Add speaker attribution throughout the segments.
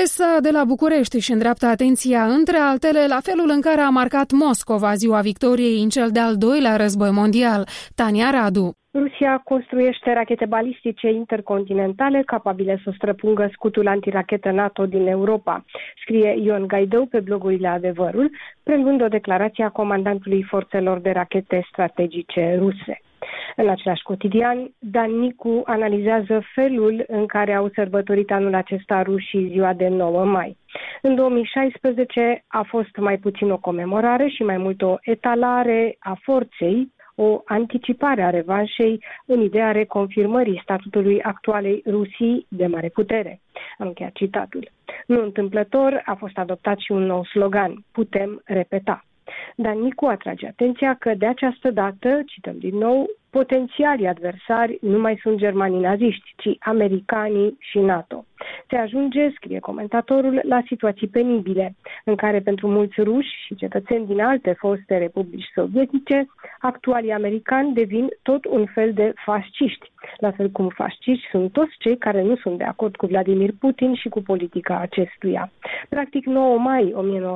Speaker 1: Presa de la București își îndreaptă atenția, între altele, la felul în care a marcat Moscova ziua victoriei în cel de-al doilea război mondial. Tania Radu.
Speaker 2: Rusia construiește rachete balistice intercontinentale capabile să străpungă scutul antirachetă NATO din Europa, scrie Ion Gaidău pe blogurile Adevărul, preluând o declarație a comandantului forțelor de rachete strategice ruse. În același cotidian, Dan Nicu analizează felul în care au sărbătorit anul acesta rușii ziua de 9 mai. În 2016 a fost mai puțin o comemorare și mai mult o etalare a forței, o anticipare a revanșei în ideea reconfirmării statutului actualei Rusii de mare putere. Am încheiat citatul. Nu întâmplător a fost adoptat și un nou slogan: putem repeta. Dan Nicu atrage atenția că de această dată, cităm din nou, potențialii adversari nu mai sunt germanii naziști, ci americanii și NATO. Se ajunge, scrie comentatorul, la situații penibile, în care pentru mulți ruși și cetățeni din alte foste republici sovietice, actualii americani devin tot un fel de fasciști, la fel cum fasciști sunt toți cei care nu sunt de acord cu Vladimir Putin și cu politica acestuia. Practic, 9 mai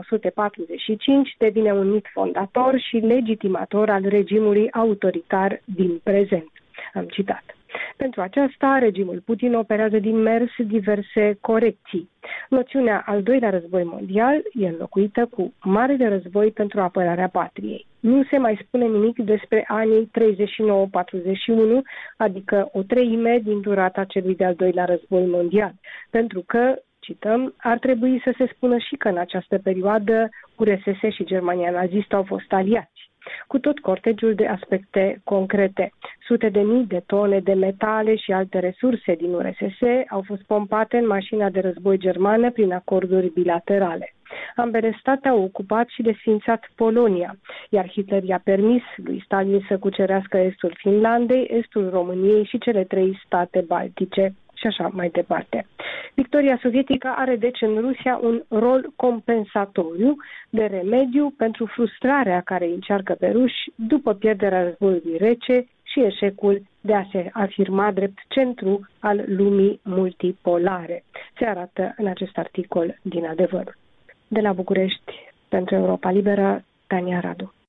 Speaker 2: 1945 devine un mit fondator și legitimator al regimului autoritar din prezent. Am citat. Pentru aceasta, regimul Putin operează din mers diverse corecții. Noțiunea al doilea război mondial e înlocuită cu Marele Război pentru apărarea patriei. Nu se mai spune nimic despre anii 39-41, adică o treime din durata celui de-al doilea război mondial, pentru că, cităm, ar trebui să se spună și că în această perioadă URSS și Germania nazistă au fost aliați, cu tot cortegiul de aspecte concrete. Sute de mii de tone de metale și alte resurse din URSS au fost pompate în mașina de război germană prin acorduri bilaterale. Ambele state au ocupat și desființat Polonia, iar Hitler i-a permis lui Stalin să cucerească estul Finlandei, estul României și cele 3 state baltice și așa mai departe. Victoria sovietică are deci în Rusia un rol compensatoriu de remediu pentru frustrarea care îi încearcă pe ruși după pierderea războiului rece și eșecul de a se afirma drept centru al lumii multipolare. Se arată în acest articol din Adevărul. De la București, pentru Europa Liberă, Tania Radu.